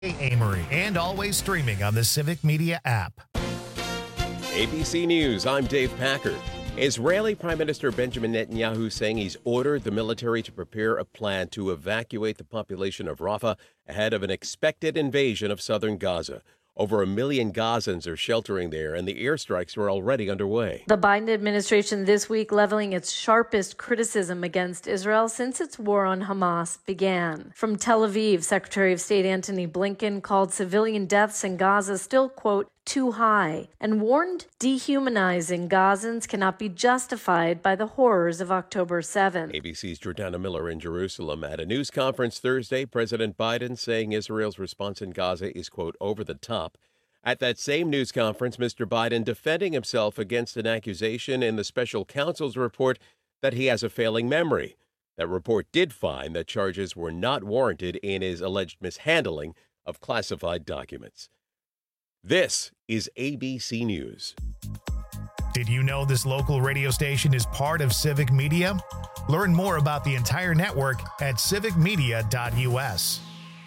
Amory, and always streaming on the Civic Media app. ABC News, I'm Dave Packard. Israeli Prime Minister Benjamin Netanyahu saying he's ordered the military to prepare a plan to evacuate the population of Rafah ahead of an expected invasion of southern Gaza. Over 1 million Gazans are sheltering there, and the airstrikes are already underway. The Biden administration this week leveling its sharpest criticism against Israel since its war on Hamas began. From Tel Aviv, Secretary of State Antony Blinken called civilian deaths in Gaza still, quote, too high, and warned dehumanizing Gazans cannot be justified by the horrors of October 7th. ABC's Jordana Miller in Jerusalem. At a news conference Thursday, President Biden saying Israel's response in Gaza is, quote, over the top. At that same news conference, Mr. Biden defending himself against an accusation in the special counsel's report that he has a failing memory. That report did find that charges were not warranted in his alleged mishandling of classified documents. This is ABC News. Did you know this local radio station is part of Civic Media? Learn more about the entire network at civicmedia.us.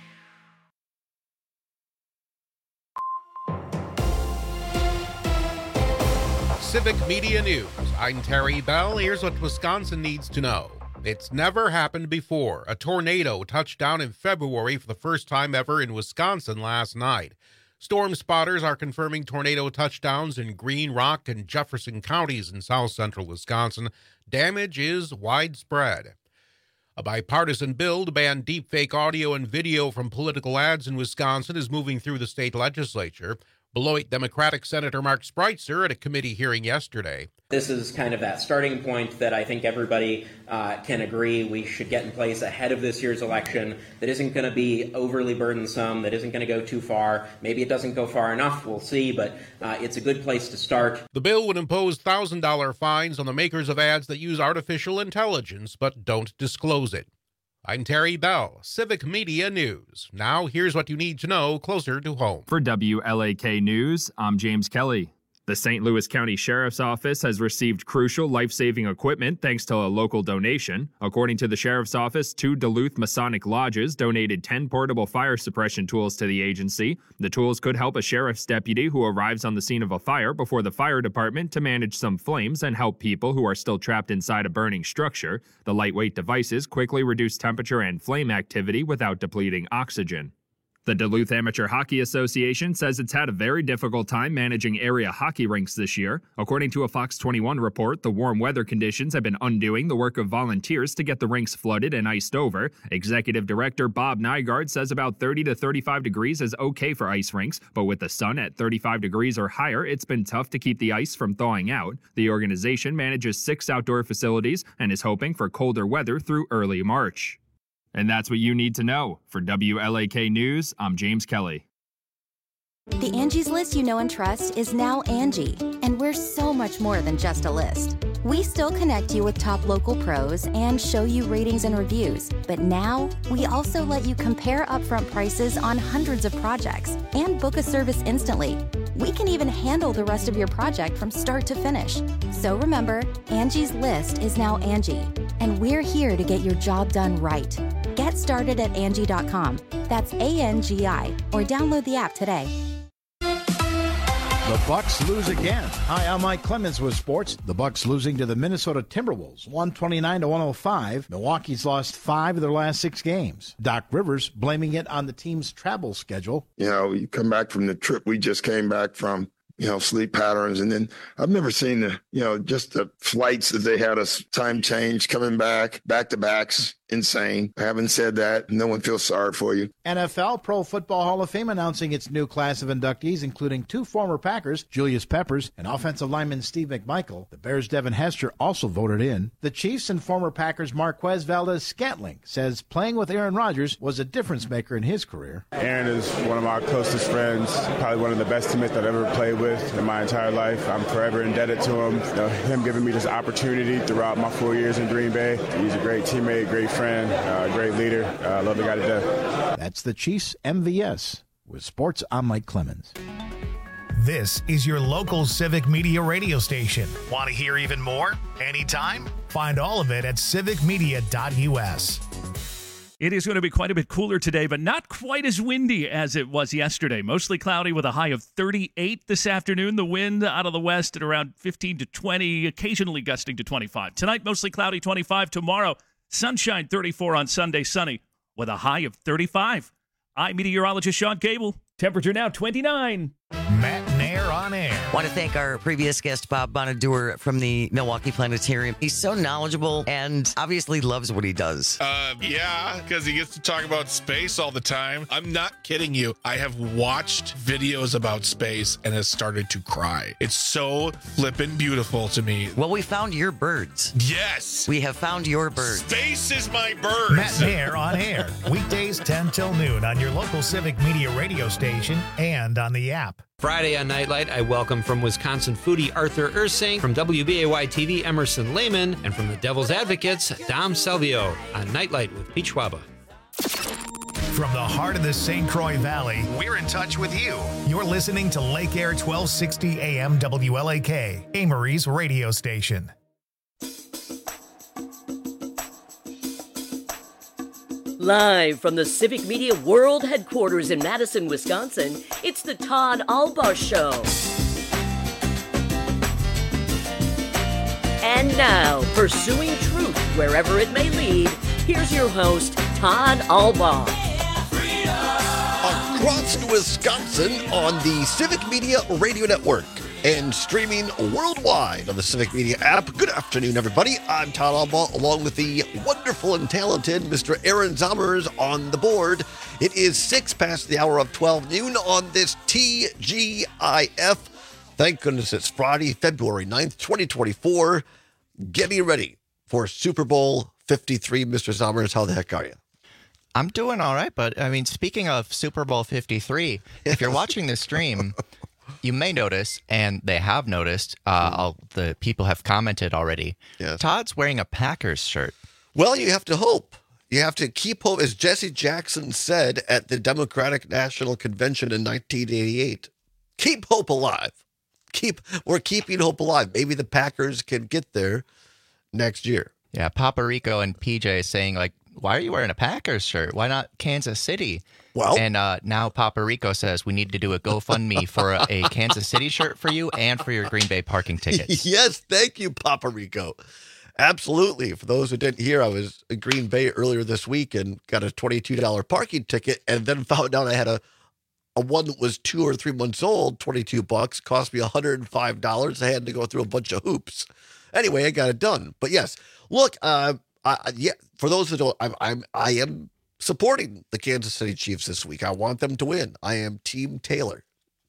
Civic Media News. I'm Terry Bell. Here's what Wisconsin needs to know. It's never happened before. A tornado touched down in February for the first time ever in Wisconsin last night. Storm spotters are confirming tornado touchdowns in Green Rock and Jefferson counties in south-central Wisconsin. Damage is widespread. A bipartisan bill to ban deepfake audio and video from political ads in Wisconsin is moving through the state legislature. Beloit Democratic Senator Mark Spreitzer at a committee hearing yesterday. This is kind of that starting point that I think everybody can agree we should get in place ahead of this year's election that isn't going to be overly burdensome, that isn't going to go too far. Maybe it doesn't go far enough, we'll see, but it's a good place to start. The bill would impose $1,000 fines on the makers of ads that use artificial intelligence but don't disclose it. I'm Terry Bell, Civic Media News. Now, here's what you need to know closer to home. For WLAK News, I'm James Kelly. The St. Louis County Sheriff's Office has received crucial life-saving equipment thanks to a local donation. According to the Sheriff's Office, 2 Duluth Masonic Lodges donated 10 portable fire suppression tools to the agency. The tools could help a sheriff's deputy who arrives on the scene of a fire before the fire department to manage some flames and help people who are still trapped inside a burning structure. The lightweight devices quickly reduce temperature and flame activity without depleting oxygen. The Duluth Amateur Hockey Association says it's had a very difficult time managing area hockey rinks this year. According to a Fox 21 report, the warm weather conditions have been undoing the work of volunteers to get the rinks flooded and iced over. Executive Director Bob Nygaard says about 30 to 35 degrees is okay for ice rinks, but with the sun at 35 degrees or higher, it's been tough to keep the ice from thawing out. The organization manages 6 outdoor facilities and is hoping for colder weather through early March. And that's what you need to know. For WLAK News, I'm James Kelly. The Angie's List you know and trust is now Angie, and we're so much more than just a list. We still connect you with top local pros and show you ratings and reviews, but now we also let you compare upfront prices on hundreds of projects and book a service instantly. We can even handle the rest of your project from start to finish. So remember, Angie's List is now Angie, and we're here to get your job done right. Get started at Angie.com. That's ANGI, or download the app today. The Bucks lose again. Hi, I'm Mike Clemens with sports. The Bucks losing to the Minnesota Timberwolves, 129-105. Milwaukee's lost 5 of their last 6 games. Doc Rivers blaming it on the team's travel schedule. You know, you come back from the trip we just came back from, sleep patterns. And then I've never seen just the flights that they had us time change coming back-to-backs. Insane. Having said that, no one feels sorry for you. NFL Pro Football Hall of Fame announcing its new class of inductees, including 2 former Packers, Julius Peppers and offensive lineman Steve McMichael. The Bears' Devin Hester also voted in. The Chiefs and former Packers Marquez Valdez-Scantling says playing with Aaron Rodgers was a difference maker in his career. Aaron is one of my closest friends, probably one of the best teammates I've ever played with in my entire life. I'm forever indebted to him. Him giving me this opportunity throughout my 4 years in Green Bay. He's a great teammate, great friend, great leader. I love the guy to death. That's the Chiefs MVS. With sports, I'm Mike Clemens. This is your local Civic Media radio station. Want to hear even more? Anytime? Find all of it at civicmedia.us. It is going to be quite a bit cooler today, but not quite as windy as it was yesterday. Mostly cloudy with a high of 38 this afternoon. The wind out of the west at around 15 to 20, occasionally gusting to 25. Tonight, mostly cloudy, 25. Tomorrow, sunshine, 34 on Sunday, sunny with a high of 35. I'm meteorologist Sean Cable. Temperature now 29. Matt Nair on air. Want to thank our previous guest, Bob Bonadur from the Milwaukee Planetarium. He's so knowledgeable and obviously loves what he does. Yeah, because he gets to talk about space all the time. I'm not kidding you. I have watched videos about space and has started to cry. It's so flippin' beautiful to me. Well, we found your birds. Yes. We have found your birds. Space is my birds. Matt Nair on air. Weekdays 10 till noon on your local Civic Media radio station and on the app. Friday on Nightlight, I welcome from Wisconsin foodie Arthur Ursing, from WBAY-TV Emerson Lehman, and from the Devil's Advocates, Dom Selvio on Nightlight with Pete Schwaba. From the heart of the St. Croix Valley, we're in touch with you. You're listening to Lake Air 1260 AM WLAK, Amory's radio station. Live from the Civic Media World Headquarters in Madison, Wisconsin, it's the Todd Albaugh Show. And now, pursuing truth wherever it may lead, here's your host, Todd Albaugh. Across Wisconsin on the Civic Media Radio Network and streaming worldwide on the Civic Media app. Good afternoon, everybody. I'm Todd Albaugh, along with the wonderful and talented Mr. Aaron Zommers on the board. It is 6 past the hour of 12 noon on this TGIF. Thank goodness it's Friday, February 9th, 2024. Getting ready for Super Bowl 53. Mr. Zommers, how the heck are you? I'm doing all right, but I mean, speaking of Super Bowl 53, if you're watching this stream, you may notice, and they have noticed, the people have commented already, yes. Todd's wearing a Packers shirt. Well, you have to hope. You have to keep hope, as Jesse Jackson said at the Democratic National Convention in 1988. Keep hope alive. We're keeping hope alive. Maybe the Packers can get there next year. Yeah, Papa Rico and PJ saying, like, why are you wearing a Packers shirt? Why not Kansas City? Well, and now Papa Rico says we need to do a GoFundMe for a Kansas City shirt for you and for your Green Bay parking tickets. Yes, thank you, Papa Rico. Absolutely. For those who didn't hear, I was in Green Bay earlier this week and got a $22 parking ticket, and then found out I had a one that was 2 or 3 months old, $22, cost me $105. I had to go through a bunch of hoops. Anyway, I got it done. But yes, look, for those who don't, I am supporting the Kansas City Chiefs this week. I want them to win. I am Team Taylor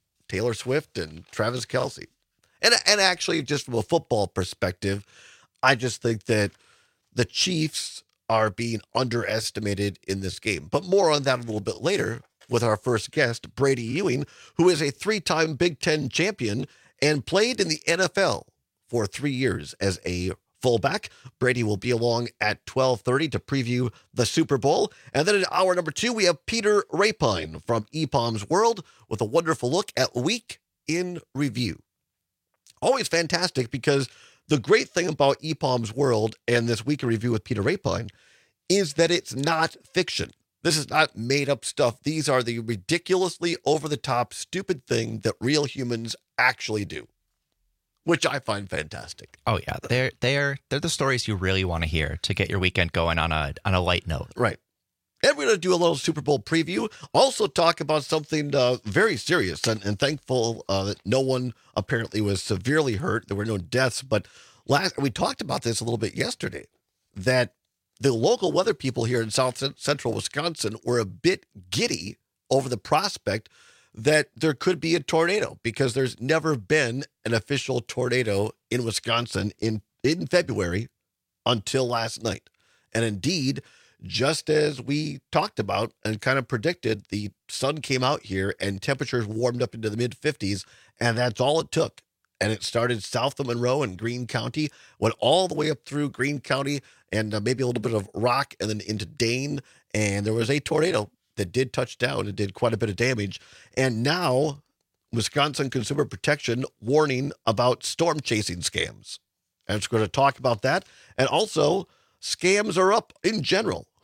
Swift and Travis Kelce. And actually, just from a football perspective, I just think that the Chiefs are being underestimated in this game. But more on that a little bit later with our first guest, Brady Ewing, who is a 3-time Big Ten champion and played in the NFL for 3 years as a fullback. Brady will be along at 12:30 to preview the Super Bowl. And then in hour number 2, we have Peter Rapine from EPOM's World with a wonderful look at Week in Review. Always fantastic, because the great thing about EPOM's World and this Week in Review with Peter Rapine is that it's not fiction. This is not made up stuff. These are the ridiculously over-the-top, stupid thing that real humans actually do, which I find fantastic. Oh yeah, they're the stories you really want to hear to get your weekend going on a light note. Right. And we're going to do a little Super Bowl preview. Also talk about something very serious, and thankful that no one apparently was severely hurt. There were no deaths, but we talked about this a little bit yesterday, that the local weather people here in South Central Wisconsin were a bit giddy over the prospect that there could be a tornado, because there's never been an official tornado in Wisconsin in February until last night. And indeed, just as we talked about and kind of predicted, the sun came out here and temperatures warmed up into the mid-50s, and that's all it took. And it started south of Monroe in Greene County, went all the way up through Greene County and maybe a little bit of Rock, and then into Dane, and there was a tornado that did touch down and did quite a bit of damage. And now Wisconsin Consumer Protection warning about storm chasing scams. And it's going to talk about that. And also, scams are up in general.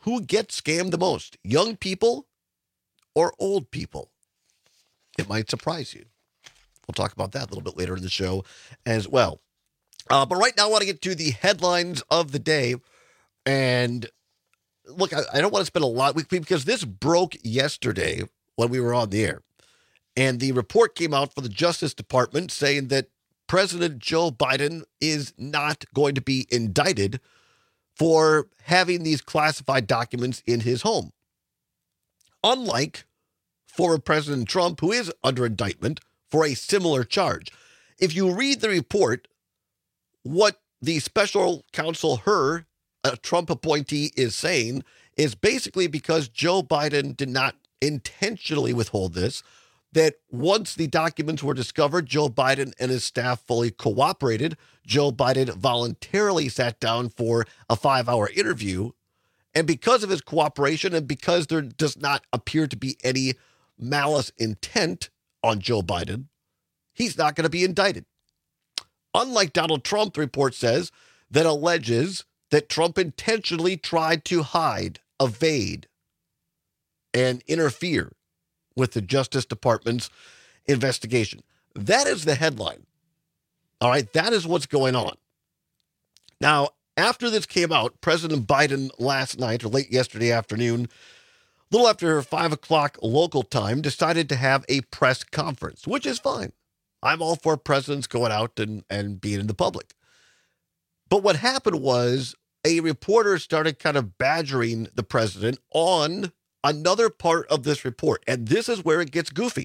who gets scammed the most, young people or old people? It might surprise you. We'll talk about that a little bit later in the show as well. But right now I want to get to the headlines of the day. And look, I don't want to spend a lot because this broke yesterday when we were on the air. And the report came out for the Justice Department saying that President Joe Biden is not going to be indicted for having these classified documents in his home. Unlike former President Trump, who is under indictment for a similar charge. If you read the report, what the special counsel Hur, a Trump appointee, is saying is basically because Joe Biden did not intentionally withhold this, that once the documents were discovered, Joe Biden and his staff fully cooperated. Joe Biden voluntarily sat down for a 5-hour interview. And because of his cooperation and because there does not appear to be any malice intent on Joe Biden, he's not going to be indicted. Unlike Donald Trump, the report says, that alleges that Trump intentionally tried to hide, evade, and interfere with the Justice Department's investigation. That is the headline. All right, that is what's going on. Now, after this came out, President Biden last night or late yesterday afternoon, a little after 5 o'clock local time, decided to have a press conference, which is fine. I'm all for presidents going out and being in the public. But what happened was a reporter started kind of badgering the president on another part of this report. And this is where it gets goofy.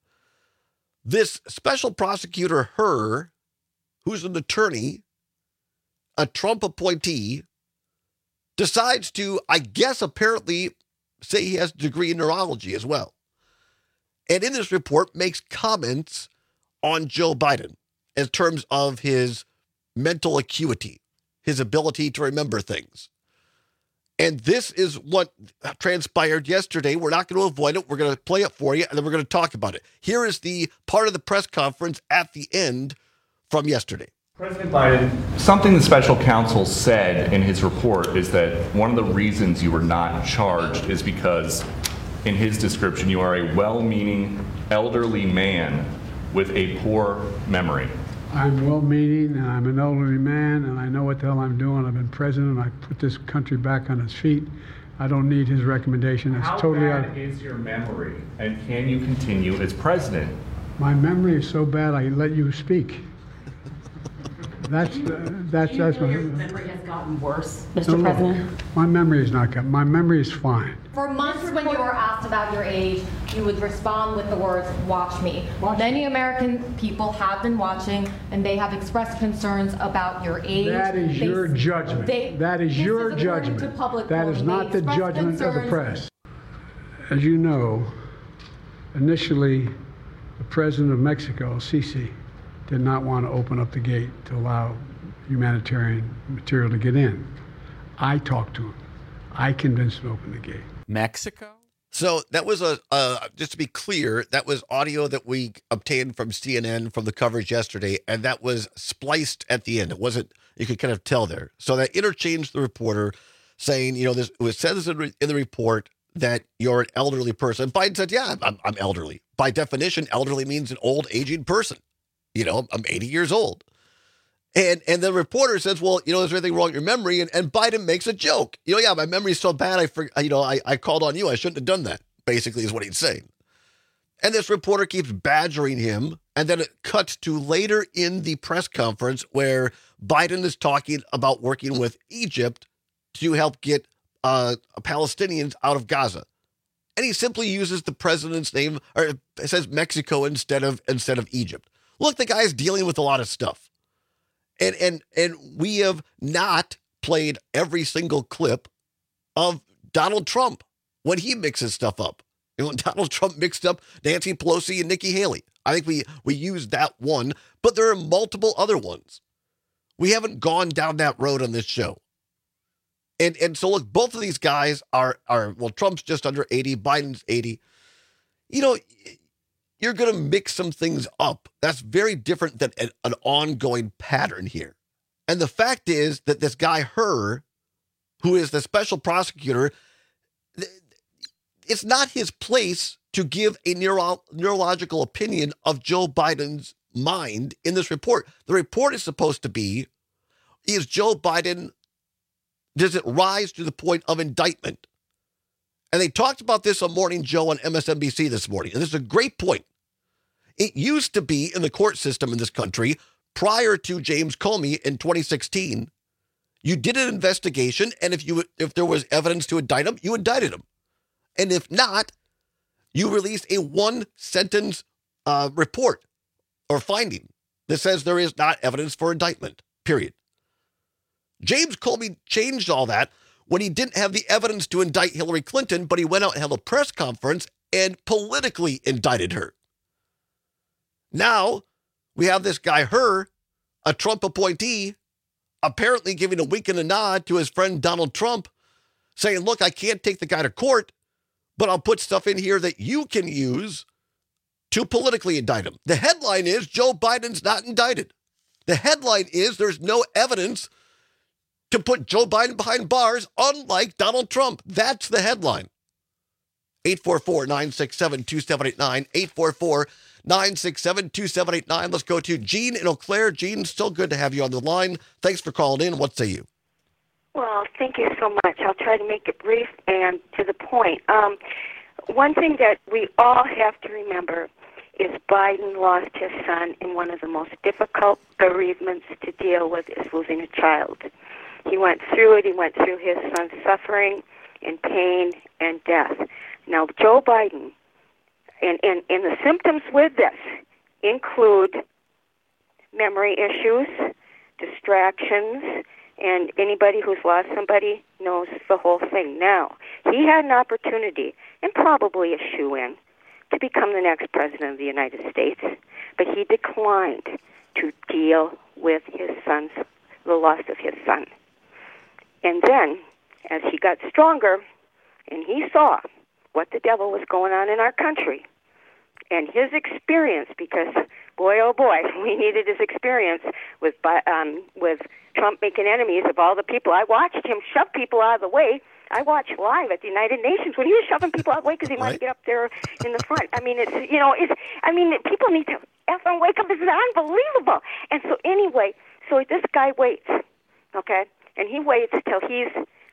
This special prosecutor, Hur, who's an attorney, a Trump appointee, decides to, I guess, apparently say he has a degree in neurology as well. And in this report makes comments on Joe Biden in terms of his mental acuity, his ability to remember things. And this is what transpired yesterday. We're not going to avoid it. We're going to play it for you, and then we're going to talk about it. Here is the part of the press conference at the end from yesterday. President Biden, something the special counsel said in his report is that one of the reasons you were not charged is because, in his description, you are a well-meaning elderly man with a poor memory. I'm well-meaning, and I'm an elderly man, and I know what the hell I'm doing. I've been president. I put this country back on its feet. I don't need his recommendation. It's totally out. How bad is your memory, and can you continue as president? My memory is so bad, I let you speak. That's your memory has gotten worse, Mr. President? My memory is not good. My memory is fine. For months when you were asked about your age, you would respond with the words, "Watch me." Many American people have been watching, and they have expressed concerns about your age. That is your judgment. That is your judgment. That is not the judgment of the press. As you know, initially, the president of Mexico, Sisi, did not want to open up the gate to allow humanitarian material to get in. I talked to him. I convinced him to open the gate. Mexico? So that was just to be clear, that was audio that we obtained from CNN from the coverage yesterday, and that was spliced at the end. It wasn't, you could kind of tell there. So that interchanged the reporter saying, it says in the report that you're an elderly person. Biden said, yeah, I'm elderly. By definition, elderly means an old, aging person. I'm 80 years old. And the reporter says, well, is there anything wrong with your memory? And Biden makes a joke. Yeah, my memory's so bad, I called on you. I shouldn't have done that, basically is what he's saying. And this reporter keeps badgering him. And then it cuts to later in the press conference where Biden is talking about working with Egypt to help get Palestinians out of Gaza. And he simply uses the president's name, or it says Mexico instead of Egypt. Look, the guy's dealing with a lot of stuff. And we have not played every single clip of Donald Trump when he mixes stuff up. When Donald Trump mixed up Nancy Pelosi and Nikki Haley. I think we used that one, but there are multiple other ones. We haven't gone down that road on this show. And so look, both of these guys are Trump's just under 80, Biden's 80. You're going to mix some things up. That's very different than an ongoing pattern here. And the fact is that this guy, Hur, who is the special prosecutor, it's not his place to give a neurological opinion of Joe Biden's mind in this report. The report is supposed to be, is Joe Biden, does it rise to the point of indictment? And they talked about this on Morning Joe on MSNBC this morning. And this is a great point. It used to be in the court system in this country prior to James Comey in 2016. You did an investigation, and if there was evidence to indict him, you indicted him. And if not, you released a one-sentence report or finding that says there is not evidence for indictment, period. James Comey changed all that when he didn't have the evidence to indict Hillary Clinton, but he went out and held a press conference and politically indicted her. Now, we have this guy, a Trump appointee, apparently giving a wink and a nod to his friend Donald Trump, saying, look, I can't take the guy to court, but I'll put stuff in here that you can use to politically indict him. The headline is Joe Biden's not indicted. The headline is there's no evidence to put Joe Biden behind bars, unlike Donald Trump. That's the headline. 844-967-2789, 844-967-2789. Let's go to Jean in Eau Claire. Jean, still good to have you on the line. Thanks for calling in. What say you? Well, thank you so much. I'll try to make it brief and to the point. One thing that we all have to remember is Biden lost his son in one of the most difficult bereavements to deal with, is losing a child. He went through it. He went through his son's suffering and pain and death. Now, Joe Biden, and the symptoms with this include memory issues, distractions, and anybody who's lost somebody knows the whole thing. Now, he had an opportunity, and probably a shoo-in, to become the next president of the United States, but he declined to deal with the loss of his son. And then, as he got stronger, and he saw what the devil was going on in our country, and his experience, because boy, oh boy, we needed his experience with Trump making enemies of all the people. I watched him shove people out of the way. I watched live at the United Nations when he was shoving people out of the way because he wanted to get up there in the front. I mean, people need to effing wake up. It's unbelievable. And so anyway, so this guy waits, okay? And he waits till he's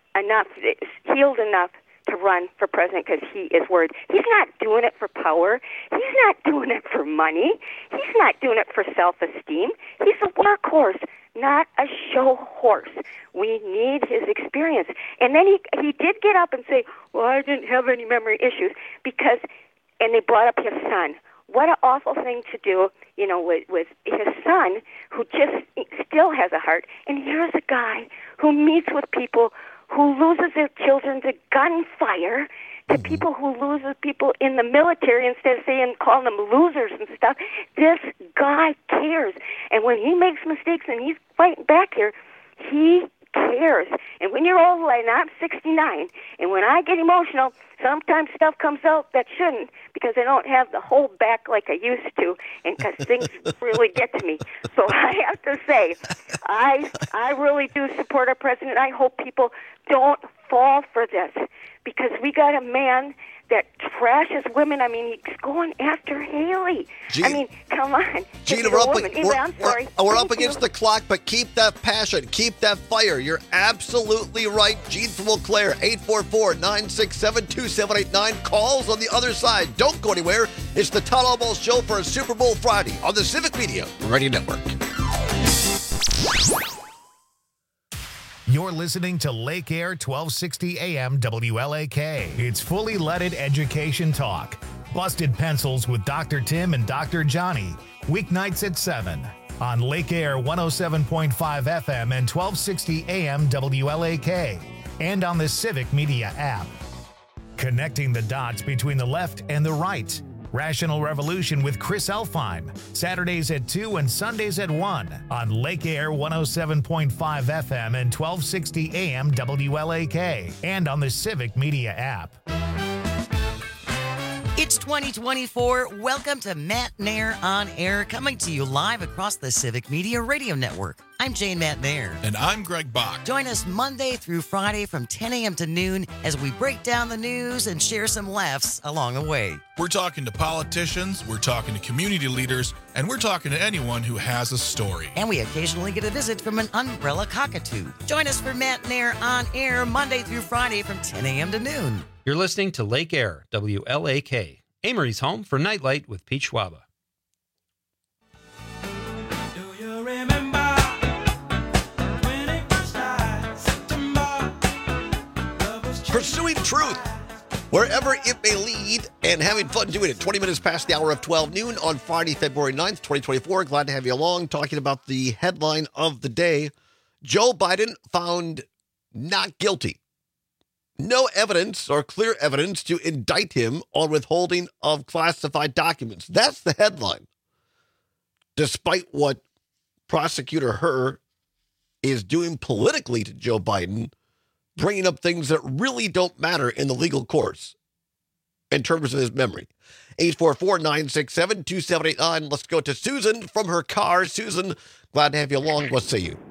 healed enough to run for president because he is worried. He's not doing it for power. He's not doing it for money. He's not doing it for self-esteem. He's a workhorse, not a show horse. We need his experience. And then he did get up and say, well, I didn't have any memory issues and they brought up his son. What an awful thing to do, with his son, who just still has a heart. And here's a guy who meets with people who loses their children to gunfire, to people who loses people in the military instead of calling them losers and stuff. This guy cares. And when he makes mistakes and he's fighting back here, he cares. And when you're old, like I'm 69, and when I get emotional, sometimes stuff comes out that shouldn't because I don't have the hold back like I used to, and because things really get to me. So I have to say, I really do support our president. I hope people don't fall for this because we got a man that trashes women. I mean, he's going after Haley. I mean, come on. Gina, we're up against the clock, but keep that passion, keep that fire. You're absolutely right. Gene from Eau Claire, 844-967-2789. Calls on the other side. Don't go anywhere. It's the Todd Almost Show for a Super Bowl Friday on the Civic Media Radio Network. You're listening to Lake Air 1260 AM WLAK. It's fully leaded education talk. Busted Pencils with Dr. Tim and Dr. Johnny. Weeknights at 7 on Lake Air 107.5 FM and 1260 AM WLAK. And on the Civic Media app. Connecting the dots between the left and the right. Rational Revolution with Chris Elfheim. Saturdays at 2 and Sundays at 1 on Lake Air 107.5 FM and 1260 AM WLAK. And on the Civic Media app. It's 2024. Welcome to Matt Nair on Air, coming to you live across the Civic Media Radio Network. I'm Jane Matt Nair. And I'm Greg Bach. Join us Monday through Friday from 10 a.m. to noon as we break down the news and share some laughs along the way. We're talking to politicians, we're talking to community leaders, and we're talking to anyone who has a story. And we occasionally get a visit from an umbrella cockatoo. Join us for Matt Nair on Air Monday through Friday from 10 a.m. to noon. You're listening to Lake Air, WLAK, Amory's home for Nightlight with Pete Schwaba. Pursuing truth, wherever it may lead, and having fun doing it. 20 minutes past the hour of 12 noon on Friday, February 9th, 2024. Glad to have you along, talking about the headline of the day. Joe Biden found not guilty. No evidence or clear evidence to indict him on withholding of classified documents. That's the headline. Despite what Prosecutor Hur is doing politically to Joe Biden, bringing up things that really don't matter in the legal course in terms of his memory. 844-967-2789. Let's go to Susan from her car. Susan, glad to have you along. What say you?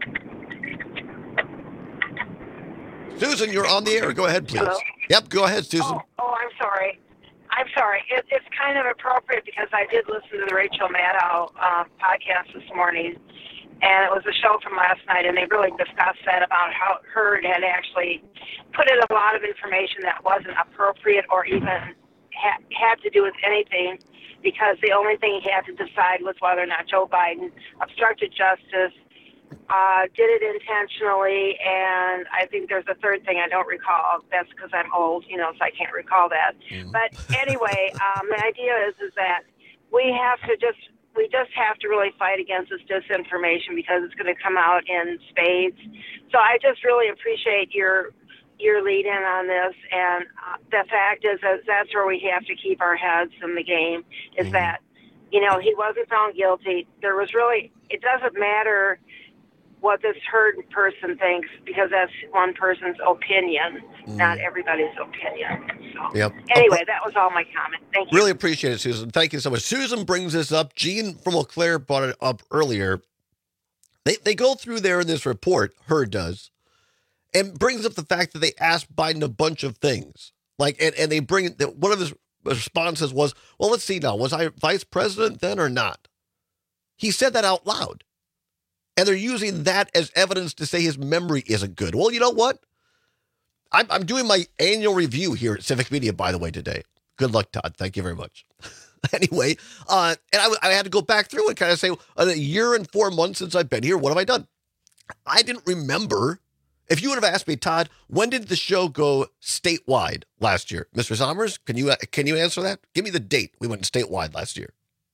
Susan, you're on the air. Go ahead, please. Hello? Yep, go ahead, Susan. Oh, I'm sorry. It's kind of appropriate because I did listen to the Rachel Maddow podcast this morning, and it was a show from last night, and they really discussed that about how Hurd had actually put in a lot of information that wasn't appropriate or even had to do with anything, because the only thing he had to decide was whether or not Joe Biden obstructed justice, did it intentionally, and I think there's a third thing I don't recall. That's because I'm old, so I can't recall that. But anyway, the idea is that we just have to really fight against this disinformation because it's going to come out in spades. So I just really appreciate your lead in on this, and the fact is that that's where we have to keep our heads in the game, is that, he wasn't found guilty. It doesn't matter what this Hurd person thinks, because that's one person's opinion, not everybody's opinion. So, Anyway, that was all my comment. Thank you. Really appreciate it, Susan. Thank you so much. Susan brings this up. Gene from Eau Claire brought it up earlier. They go through there in this report, Hurd does, and brings up the fact that they asked Biden a bunch of things. And they bring one of his responses was, well, let's see now, was I vice president then or not? He said that out loud. And they're using that as evidence to say his memory isn't good. Well, you know what? I'm doing my annual review here at Civic Media, by the way, today. Good luck, Todd. Thank you very much. Anyway, and I had to go back through and kind of say, a year and 4 months since I've been here, what have I done? I didn't remember. If you would have asked me, Todd, when did the show go statewide last year? Mr. Sommers, can you answer that? Give me the date we went statewide last year.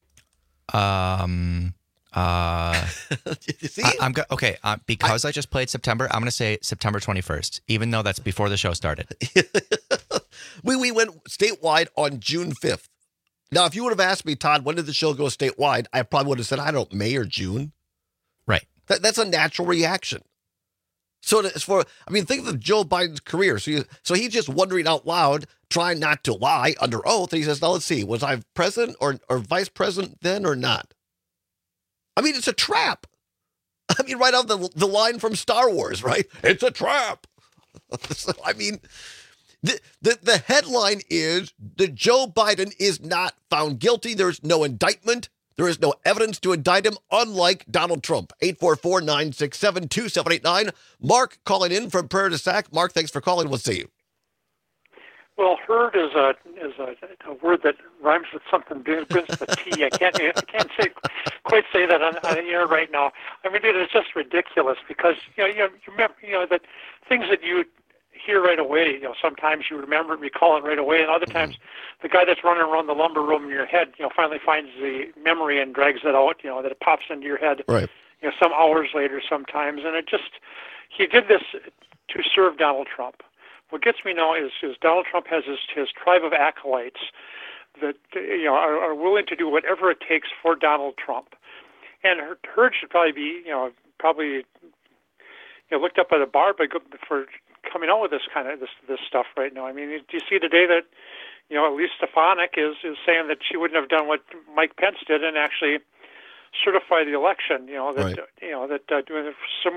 See? Because I just played September, I'm going to say September 21st, even though that's before the show started. We went statewide on June 5th. Now, if you would have asked me, Todd, when did the show go statewide? I probably would have said, I don't know, May or June. Right. That's a natural reaction. So think of Joe Biden's career. So he's just wondering out loud, trying not to lie under oath. And he says, now let's see, was I president or vice president then or not? I mean, it's a trap. I mean, right out the line from Star Wars, right? It's a trap. So, I mean, the headline is that Joe Biden is not found guilty. There's no indictment. There is no evidence to indict him, unlike Donald Trump. 844-967-2789. Mark calling in from Prairie du Sac. Mark, thanks for calling. We'll see you. Well, Hurd is a word that rhymes with something begins with a T. I can't quite say that on the air right now. I mean, it is just ridiculous because you remember that things that you hear right away. Sometimes you recall it right away, and other times the guy that's running around the lumber room in your head, finally finds the memory and drags it out. That it pops into your head. Right. Some hours later, sometimes, and he did this to serve Donald Trump. What gets me now is Donald Trump has his tribe of acolytes that are willing to do whatever it takes for Donald Trump, and Hurd should probably be looked up by the bar for coming out with this kind of this stuff right now. I mean, do you see today that Elise Stefanik is saying that she wouldn't have done what Mike Pence did and actually certify the election. That doing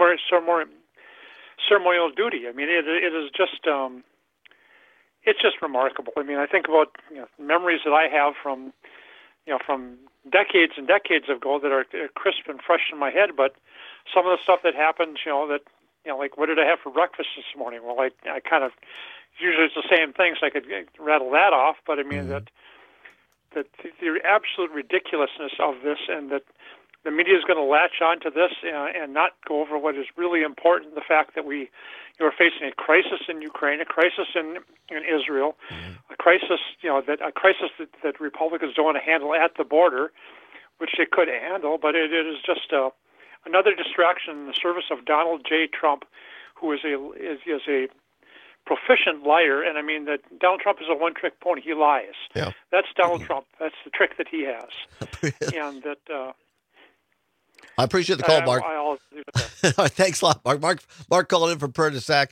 ceremonial duty. I mean, it is just it's just remarkable. I mean, I think about memories that I have from decades and decades ago that are crisp and fresh in my head. But some of the stuff that happened, like what did I have for breakfast this morning? Well, I kind of usually it's the same thing, so I could rattle that off. But I mean that the absolute ridiculousness of this, and that the media is going to latch on to this and not go over what is really important, the fact that we are facing a crisis in Ukraine, a crisis in Israel, a crisis, that Republicans don't want to handle at the border, which they could handle, but it is just another distraction in the service of Donald J. Trump, who is a proficient liar. And I mean that Donald Trump is a one-trick pony. He lies. Yeah. That's Donald Trump. That's the trick that he has. And that... I appreciate the call, Mark. I'll leave it there. Thanks a lot, Mark. Mark calling in from Pernisac.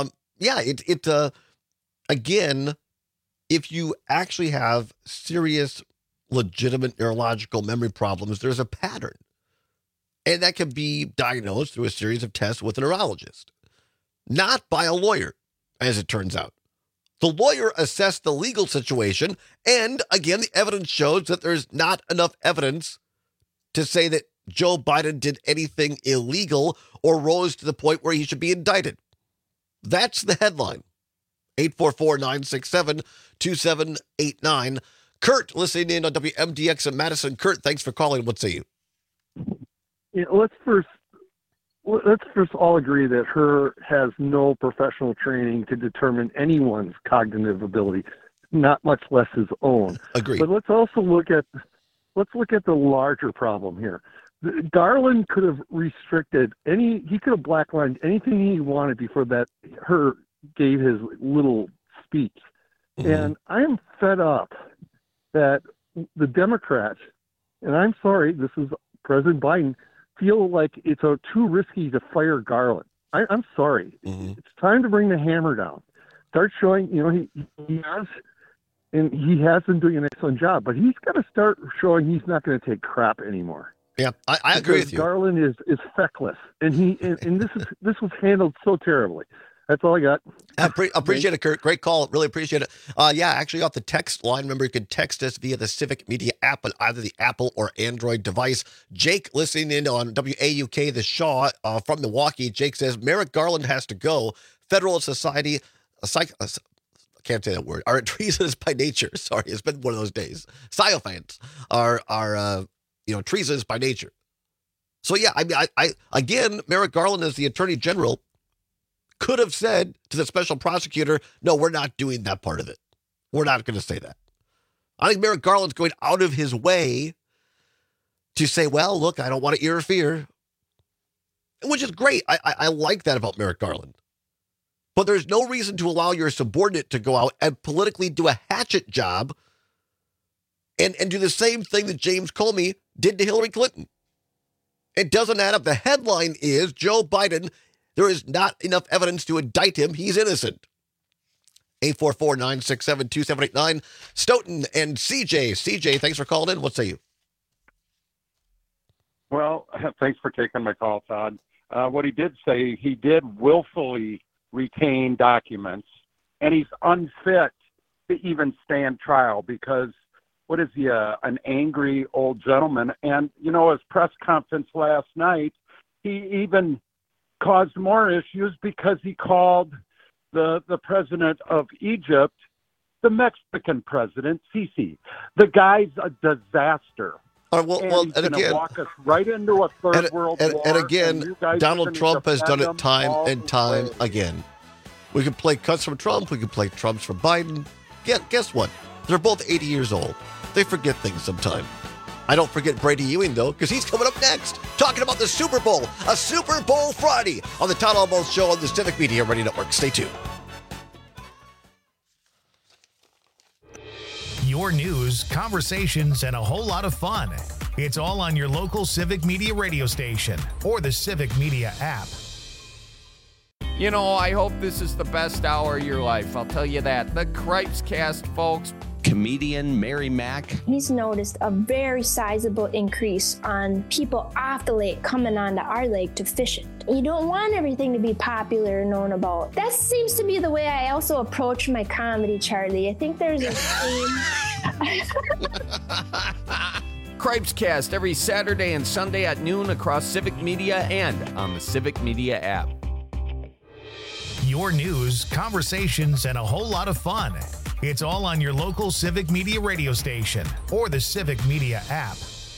Again, if you actually have serious, legitimate neurological memory problems, there's a pattern. And that can be diagnosed through a series of tests with a neurologist, not by a lawyer, as it turns out. The lawyer assessed the legal situation, and again, the evidence shows that there's not enough evidence to say that Joe Biden did anything illegal or rose to the point where he should be indicted. That's the headline. 844-967-2789. Kurt, listening in on WMDX in Madison. Kurt, thanks for calling. What say you? Let's first all agree that Her has no professional training to determine anyone's cognitive ability, not much less his own. Agreed. But let's also look at the larger problem here. Garland could have restricted he could have blacklined anything he wanted before that Her gave his little speech. Mm-hmm. And I am fed up that the Democrats, and I'm sorry, this is President Biden, feel like it's too risky to fire Garland. I'm sorry. Mm-hmm. It's time to bring the hammer down. Start showing, he has been doing an excellent job, but he's got to start showing he's not going to take crap anymore. Yeah, I agree with you. Garland is feckless, and this was handled so terribly. That's all I got. I appreciate it, Kurt. Great call. Really appreciate it. Actually, off the text line, remember you can text us via the Civic Media app on either the Apple or Android device. Jake, listening in on WAUK, the Shaw from Milwaukee. Jake says, Merrick Garland has to go. Federalist Society, I can't say that word, are treasonous by nature. Sorry, it's been one of those days. Sycophants are treasonous by nature. So, yeah, I again, Merrick Garland as the Attorney General could have said to the special prosecutor, no, we're not doing that part of it. We're not going to say that. I think Merrick Garland's going out of his way to say, well, look, I don't want to interfere, which is great. I like that about Merrick Garland. But there's no reason to allow your subordinate to go out and politically do a hatchet job and do the same thing that James Comey did to Hillary Clinton. It doesn't add up. The headline is Joe Biden, there is not enough evidence to indict him. He's innocent. 844-967-2789. Stoughton and CJ. CJ, thanks for calling in. What say you? Well, thanks for taking my call, Todd. What he did say, he did willfully retain documents, and he's unfit to even stand trial because what is he, an angry old gentleman? And, his press conference last night, he even caused more issues because he called the president of Egypt the Mexican president, Sisi. The guy's a disaster. And again, walk us right into a third world war. And again, Donald Trump has done it time and time again. We can play cuts from Trump. We can play Trumps from Biden. Guess what? They're both 80 years old. They forget things sometime. I don't forget Brady Ewing, though, because he's coming up next, talking about the Super Bowl, a Super Bowl Friday on the Todd Almost Show on the Civic Media Radio Network. Stay tuned. Your news, conversations, and a whole lot of fun. It's all on your local Civic Media radio station or the Civic Media app. You know, I hope this is the best hour of your life. I'll tell you that. The Cripes Cast, folks. Comedian Mary Mack. He's noticed a very sizable increase on people off the lake coming onto our lake to fish it. You don't want everything to be popular and known about. That seems to be the way I also approach my comedy, Charlie. I think there's a theme. Cripes Cast every Saturday and Sunday at noon across Civic Media and on the Civic Media app. Your news, conversations, and a whole lot of fun. It's all on your local Civic Media radio station or the Civic Media app.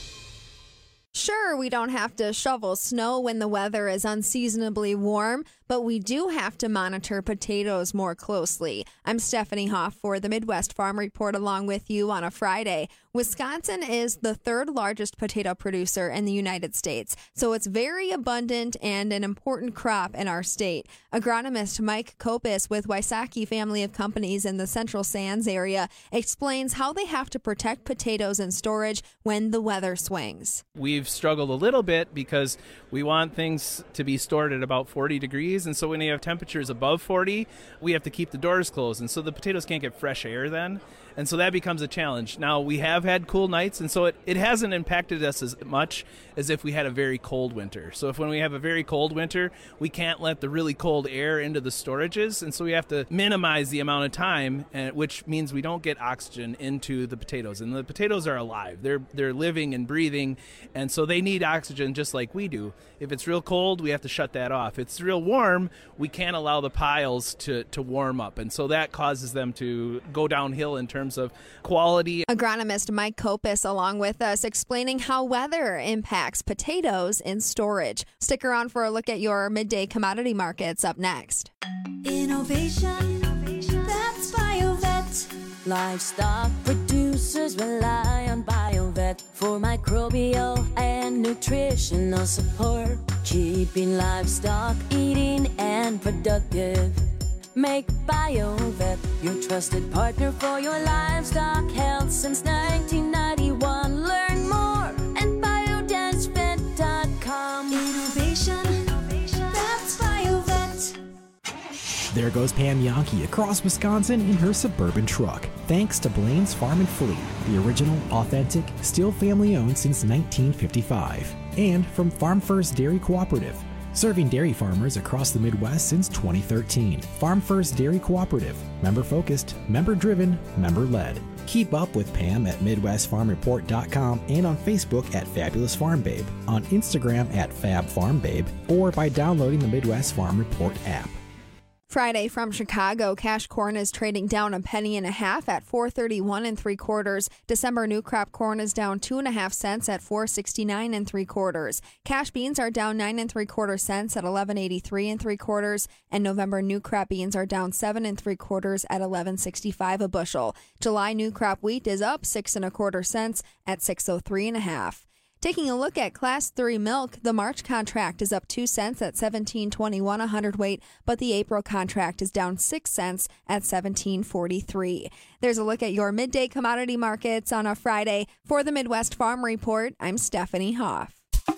Sure, we don't have to shovel snow when the weather is unseasonably warm, but we do have to monitor potatoes more closely. I'm Stephanie Hoff for the Midwest Farm Report along with you on a Friday. Wisconsin is the third largest potato producer in the United States, so it's very abundant and an important crop in our state. Agronomist Mike Kopis with Wysocki Family of Companies in the Central Sands area explains how they have to protect potatoes in storage when the weather swings. We've struggled a little bit because we want things to be stored at about 40 degrees, and so when you have temperatures above 40, we have to keep the doors closed, and so the potatoes can't get fresh air then. And so that becomes a challenge. Now, we have had cool nights, and so it hasn't impacted us as much as if we had a very cold winter. So if when we have a very cold winter, we can't let the really cold air into the storages, and so we have to minimize the amount of time, which means we don't get oxygen into the potatoes. And the potatoes are alive. They're living and breathing, and so they need oxygen just like we do. If it's real cold, we have to shut that off. If it's real warm, we can't allow the piles to warm up, and so that causes them to go downhill in terms of quality. Agronomist Mike Kopis along with us explaining how weather impacts potatoes in storage. Stick around for a look at your midday commodity markets up next. Innovation, that's BioVet. Livestock producers rely on BioVet for microbial and nutritional support, keeping livestock eating and productive. Make BioVet your trusted partner for your livestock health since 1991. Learn more at biodancevet.com. Innovation, that's BioVet. There goes Pam Yankee across Wisconsin in her Suburban truck. Thanks to Blaine's Farm and Fleet, the original, authentic, still family-owned since 1955. And from Farm First Dairy Cooperative, serving dairy farmers across the Midwest since 2013. Farm First Dairy Cooperative. Member-focused, member-driven, member-led. Keep up with Pam at MidwestFarmReport.com and on Facebook at Fabulous Farm Babe, on Instagram at Fab Farm Babe, or by downloading the Midwest Farm Report app. Friday from Chicago, cash corn is trading down $0.015 at $4.31 3/4. December new crop corn is down 2.5 cents at $4.69 3/4. Cash beans are down 9 3/4 cents at $11.83 3/4, and November new crop beans are down 7 3/4 at $11.65 a bushel. July new crop wheat is up 6 1/4 cents at $6.03 1/2. Taking a look at Class 3 milk, the March contract is up 2 cents at $17.21 a hundredweight, but the April contract is down 6 cents at $17.43. There's a look at your midday commodity markets on a Friday. For the Midwest Farm Report, I'm Stephanie Hoff.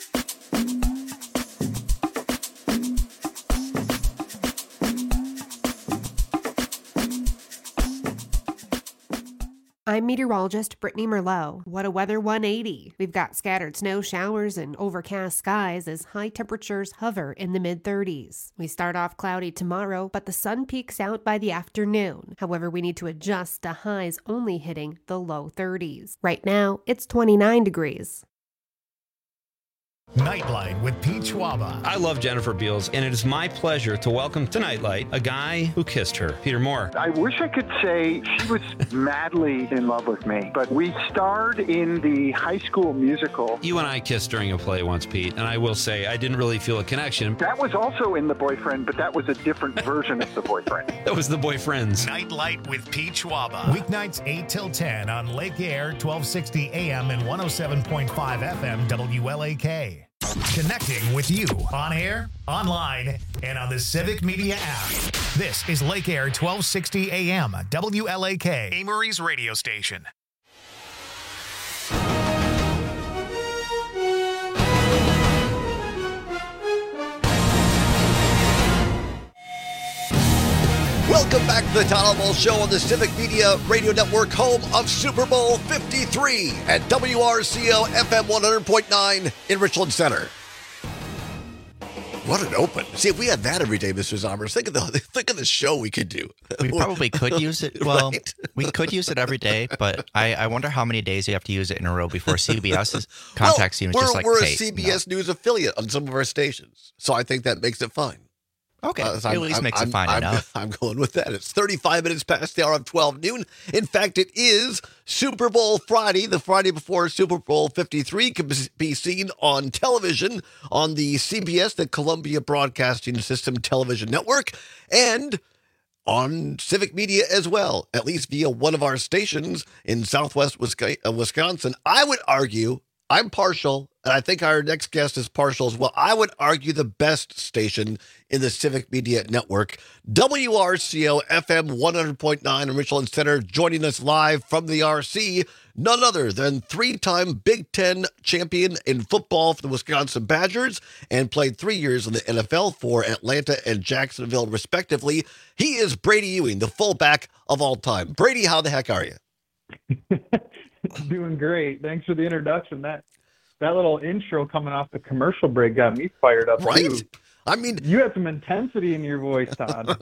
I'm meteorologist Brittany Merlot. What a weather 180. We've got scattered snow showers and overcast skies as high temperatures hover in the mid-30s. We start off cloudy tomorrow, but the sun peaks out by the afternoon. However, we need to adjust to highs only hitting the low 30s. Right now, it's 29 degrees. Nightlight with Pete Schwaba. I love Jennifer Beals, and it is my pleasure to welcome to Nightlight a guy who kissed her, Peter Moore. I wish I could say she was madly in love with me, but we starred in the High School Musical. You and I kissed during a play once, Pete, and I will say I didn't really feel a connection. That was also in The Boyfriend, but that was a different version of The Boyfriend. That was The Boyfriends. Nightlight with Pete Schwaba. Weeknights 8 till 10 on Lake Air, 1260 AM and 107.5 FM WLAK. Connecting with you on air, online, and on the Civic Media app. This is Lake Air 1260 AM WLAK, Amory's radio station. to the Todd Ball Show on the Civic Media Radio Network, home of Super Bowl 53 at WRCO FM 100.9 in Richland Center. What an open. See, if we had that every day, Mr. Zombers, think of the show we could do. We probably could use it. Well, Right? we could use it every day, but I wonder how many days you have to use it in a row before CBS contacts you and just like, we're hey, a CBS News affiliate on some of our stations, so I think that makes it fine. Okay, So it at least makes it fine enough. I'm going with that. It's 35 minutes past the hour of 12 noon. In fact, it is Super Bowl Friday, the Friday before Super Bowl 53 can be seen on television on the CBS, the Columbia Broadcasting System television network, and on Civic Media as well, at least via one of our stations in Southwest Wisconsin. I would argue, I'm partial, and I think our next guest is partial as well. I would argue the best station in the Civic Media Network, WRCO FM 100.9 in Richland Center. Joining us live from the RC, none other than three-time Big Ten champion in football for the Wisconsin Badgers and played 3 years in the NFL for Atlanta and Jacksonville, respectively. He is Brady Ewing, the fullback of all time. Brady, how the heck are you? Doing great. Thanks for the introduction. That little intro coming off the commercial break got me fired up, right? Too. I mean, you had some intensity in your voice, Todd.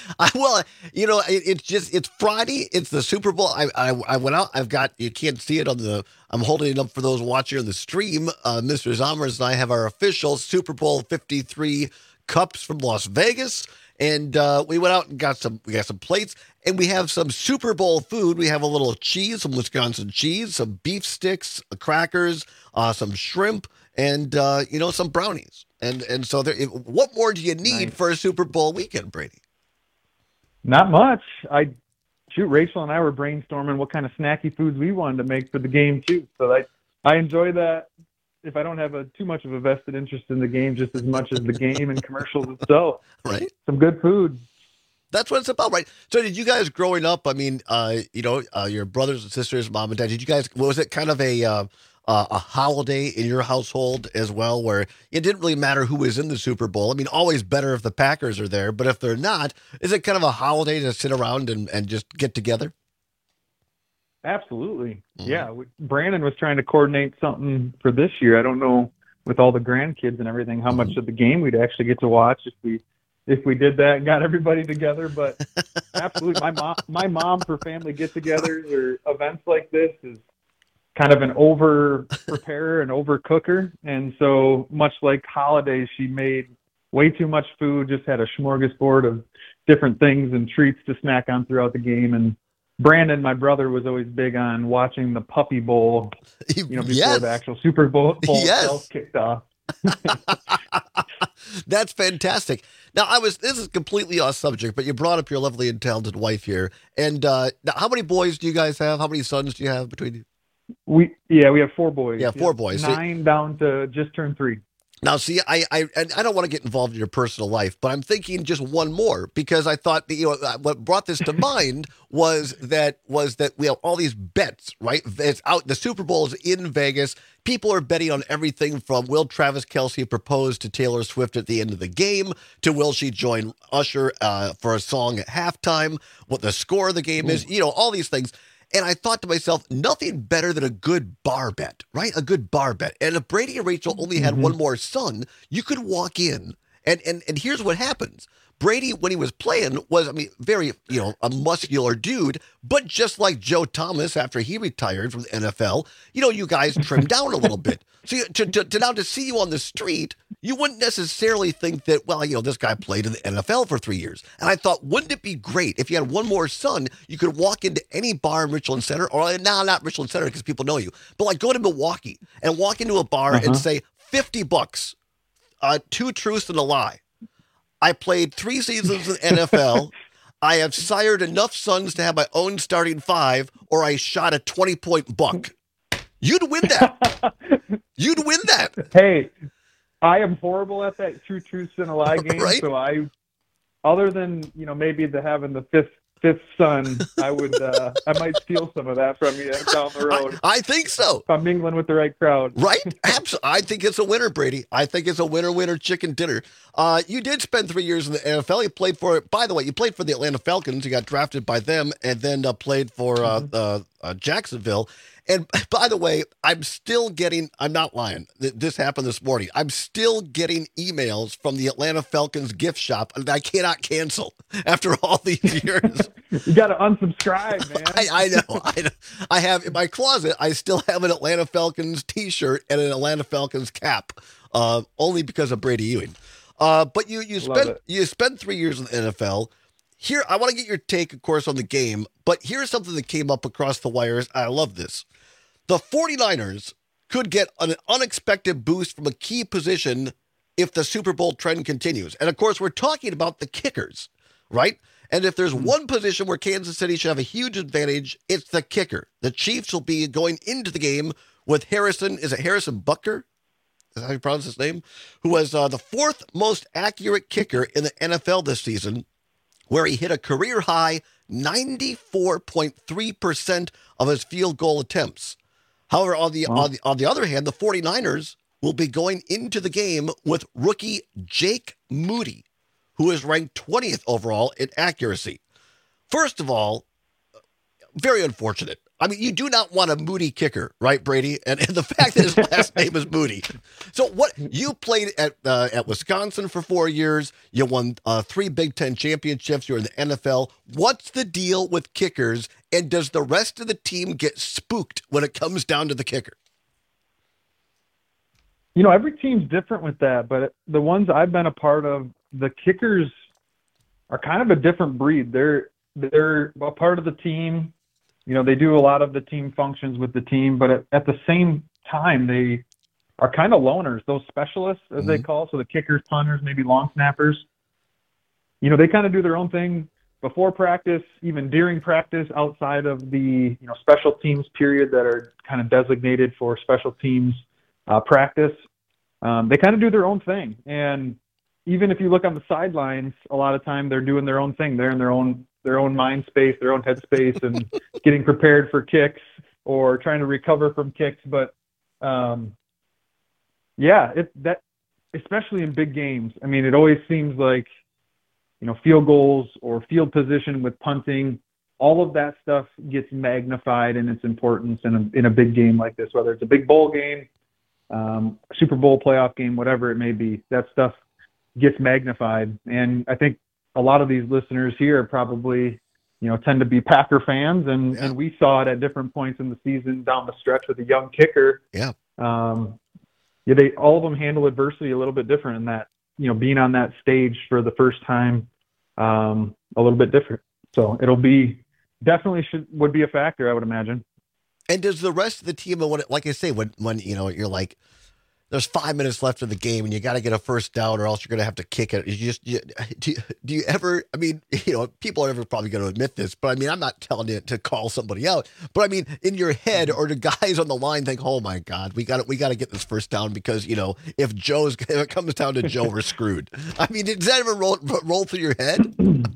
It's Friday. It's the Super Bowl. I went out. You can't see it I'm holding it up for those watching on the stream. Mr. Zommers and I have our official Super Bowl 53 cups from Las Vegas. And we went out and got some plates, and we have some Super Bowl food. We have a little cheese, some Wisconsin cheese, some beef sticks, crackers, some shrimp, and some brownies. And so what more do you need for a Super Bowl weekend, Brady? Not much. Rachel and I were brainstorming what kind of snacky foods we wanted to make for the game too. So I enjoy that. If I don't have too much of a vested interest in the game, just as much as the game and commercials itself. Right. Some good food. That's what it's about, right? So did you guys growing up, I mean, your brothers and sisters, mom and dad, was it kind of a holiday in your household as well, where it didn't really matter who was in the Super Bowl? I mean, always better if the Packers are there, but if they're not, is it kind of a holiday to sit around and just get together? Absolutely. Mm-hmm. Yeah. Brandon was trying to coordinate something for this year. I don't know, with all the grandkids and everything, how much of the game we'd actually get to watch if we did that and got everybody together. But absolutely, my mom for family get-togethers or events like this is kind of an over-preparer and over-cooker. And so much like holidays, she made way too much food, just had a smorgasbord of different things and treats to snack on throughout the game. And Brandon, my brother, was always big on watching the Puppy Bowl, before the actual Super Bowl itself kicked off. That's fantastic. Now, this is completely off subject, but you brought up your lovely and talented wife here. And now, how many boys do you guys have? How many sons do you have between you? We have 4 boys. Yeah, 4 boys. 9 down to just turned 3. Now, see, I don't want to get involved in your personal life, but I'm thinking just one more, because I thought what brought this to mind was that we have all these bets, right? It's out. The Super Bowl is in Vegas. People are betting on everything from will Travis Kelce propose to Taylor Swift at the end of the game to will she join Usher for a song at halftime, what the score of the game is, all these things. And I thought to myself, nothing better than a good bar bet, right? A good bar bet. And if Brady and Rachel only had one more son, you could walk in and here's what happens. Brady, when he was playing, was, very, a muscular dude, but just like Joe Thomas after he retired from the NFL, you guys trimmed down a little bit. So to see you on the street, you wouldn't necessarily think that, this guy played in the NFL for 3 years. And I thought, wouldn't it be great if you had one more son, you could walk into any bar in Richland Center, or not Richland Center because people know you, but go to Milwaukee and walk into a bar and say, $50, 2 truths and a lie. I played 3 seasons in the NFL. I have sired enough sons to have my own starting 5, or I shot a 20-point buck. You'd win that. You'd win that. Hey, I am horrible at that 2 truths and a lie game. Right? So other than, maybe having the fifth son, I might steal some of that from you down the road. I think so. If I'm mingling with the right crowd. Right? Absolutely. I think it's a winner, Brady. I think it's a winner chicken dinner. You did spend 3 years in the NFL. You played for, by the way, you played for the Atlanta Falcons. You got drafted by them and then played for Jacksonville. And by the way, I'm not lying. This happened this morning. I'm still getting emails from the Atlanta Falcons gift shop that I cannot cancel after all these years. You got to unsubscribe, man. I know. I have in my closet, I still have an Atlanta Falcons t-shirt and an Atlanta Falcons cap, only because of Brady Ewing. But you spent 3 years in the NFL. Here, I want to get your take, of course, on the game, but here's something that came up across the wires. I love this. The 49ers could get an unexpected boost from a key position if the Super Bowl trend continues. And, of course, we're talking about the kickers, right? And if there's one position where Kansas City should have a huge advantage, it's the kicker. The Chiefs will be going into the game with Harrison Butker? Is that how you pronounce his name? Who was the fourth most accurate kicker in the NFL this season, where he hit a career-high 94.3% of his field goal attempts. However, on the other hand, the 49ers will be going into the game with rookie Jake Moody, who is ranked 20th overall in accuracy. First of all, very unfortunate. I mean, you do not want a Moody kicker, right, Brady? And the fact that his last name is Moody. So you played at Wisconsin for 4 years. You won 3 Big Ten championships. You're in the NFL. What's the deal with kickers? And does the rest of the team get spooked when it comes down to the kicker? You know, every team's different with that, but the ones I've been a part of, the kickers are kind of a different breed. They're a part of the team. You know, they do a lot of the team functions with the team, but at the same time, they are kind of loners, those specialists, as they call. So the kickers, punters, maybe long snappers, you know, they kind of do their own thing before practice, even during practice, outside of the, you know, special teams period that are kind of designated for special teams practice. They kind of do their own thing. And even if you look on the sidelines, a lot of time they're doing their own thing. They're in their own mind space, their own head space, and getting prepared for kicks or trying to recover from kicks. But especially in big games, I mean, it always seems like, you know, field goals or field position with punting, all of that stuff gets magnified in its importance in a big game like this, whether it's a big bowl game, Super Bowl playoff game, whatever it may be, that stuff gets magnified. And I think a lot of these listeners here probably, you know, tend to be Packer fans, and we saw it at different points in the season down the stretch with a young kicker. Yeah. All of them handle adversity a little bit different, in that, you know, being on that stage for the first time, a little bit different. So it'll be would be a factor, I would imagine. And does the rest of the team, like I say, when you know, you're like, there's 5 minutes left of the game and you got to get a first down or else you're going to have to kick it. Do you ever, I mean, you know, people are probably going to admit this, but I mean, I'm not telling you to call somebody out, but I mean, in your head, or the guys on the line think, oh my God, we got to get this first down because, you know, if it comes down to Joe, we're screwed. I mean, does that ever roll through your head?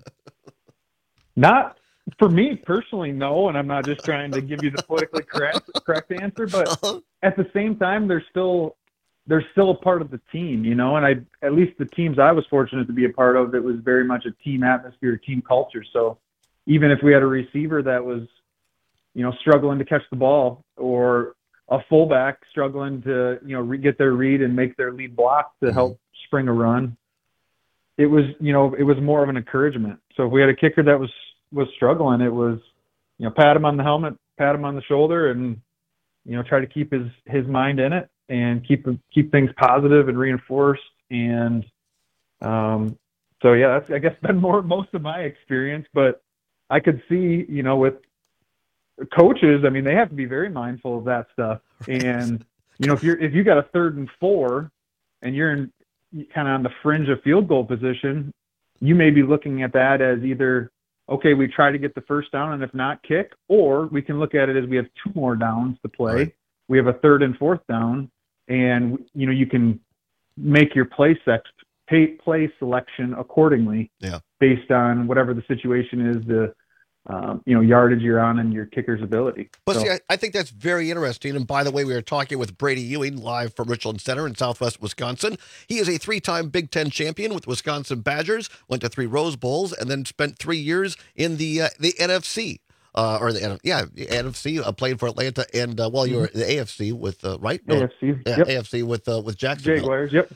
Not for me personally, no. And I'm not just trying to give you the politically correct answer, but at the same time, they're still a part of the team, you know, and at least the teams I was fortunate to be a part of, it was very much a team atmosphere, team culture. So even if we had a receiver that was, you know, struggling to catch the ball, or a fullback struggling to, you know, get their read and make their lead block to help spring a run, it was more of an encouragement. So if we had a kicker that was struggling, it was, you know, pat him on the helmet, pat him on the shoulder, and, you know, try to keep his mind in it and keep things positive and reinforced. And so yeah, that's, I guess, been most of my experience. But I could see, you know, with coaches, I mean, they have to be very mindful of that stuff. And you know, if you got a 3rd and 4 and you're kind of on the fringe of field goal position, you may be looking at that as either, okay, we try to get the first down, and if not, kick, or we can look at it as we have 2 more downs to play. Right. We have a 3rd and 4th down, and, you know, you can make your play selection accordingly, based on whatever the situation is, yardage you're on and your kicker's ability. But So- see, I think that's very interesting. And by the way, we are talking with Brady Ewing live from Richland Center in Southwest Wisconsin. He is a 3-time Big Ten champion with Wisconsin Badgers, went to 3 Rose Bowls, and then spent 3 years in the NFC. The NFC, playing for Atlanta, and you were the AFC with right? No, AFC, yeah, yep. AFC with Jacksonville. Jaguars, yep.